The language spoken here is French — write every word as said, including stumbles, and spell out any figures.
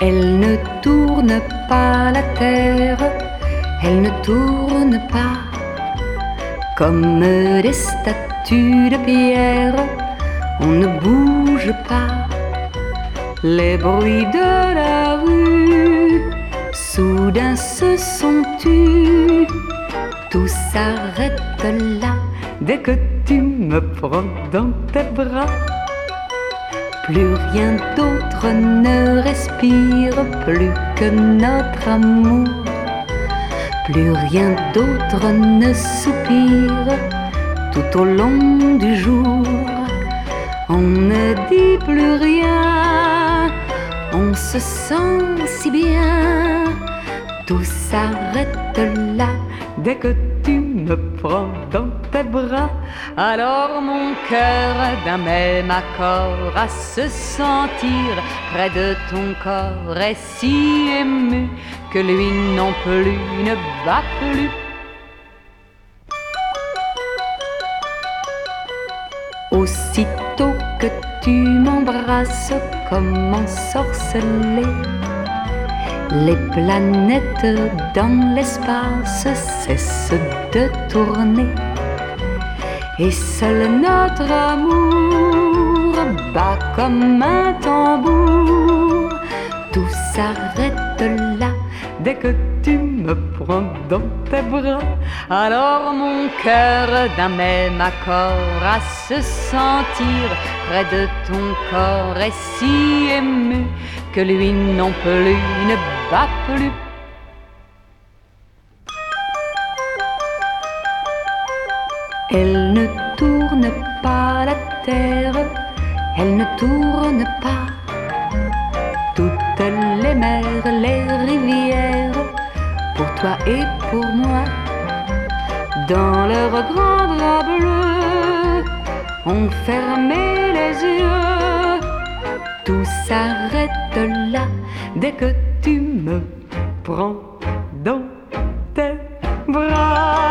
Elle ne tourne pas la terre, elle ne tourne pas comme des statues de pierre, on ne bouge pas. Les bruits de la rue soudain se sont tus, tout s'arrête là dès que tu me prends dans tes bras. Plus rien d'autre ne respire plus que notre amour. Plus rien d'autre ne soupire tout au long du jour. On ne dit plus rien, on se sent si bien. Tout s'arrête là dès que tu me prends dans tes bras. Alors mon cœur d'un même accord à se sentir près de ton corps est si ému que lui non plus ne bat plus. Aussitôt que tu m'embrasses comme ensorcelé, les planètes dans l'espace cessent de tourner, et seul notre amour bat comme un tambour. Tout s'arrête là dès que tu me prends dans tes bras. Alors mon cœur d'un même accord à se sentir près de ton corps est si ému que lui non plus ne bat plus. Elle ne tourne pas la terre, elle ne tourne pas toutes les mers, les rivières, pour toi et pour moi. Dans leur grand drap bleu, on fermait les yeux. Tout s'arrête là dès que tu me prends dans tes bras.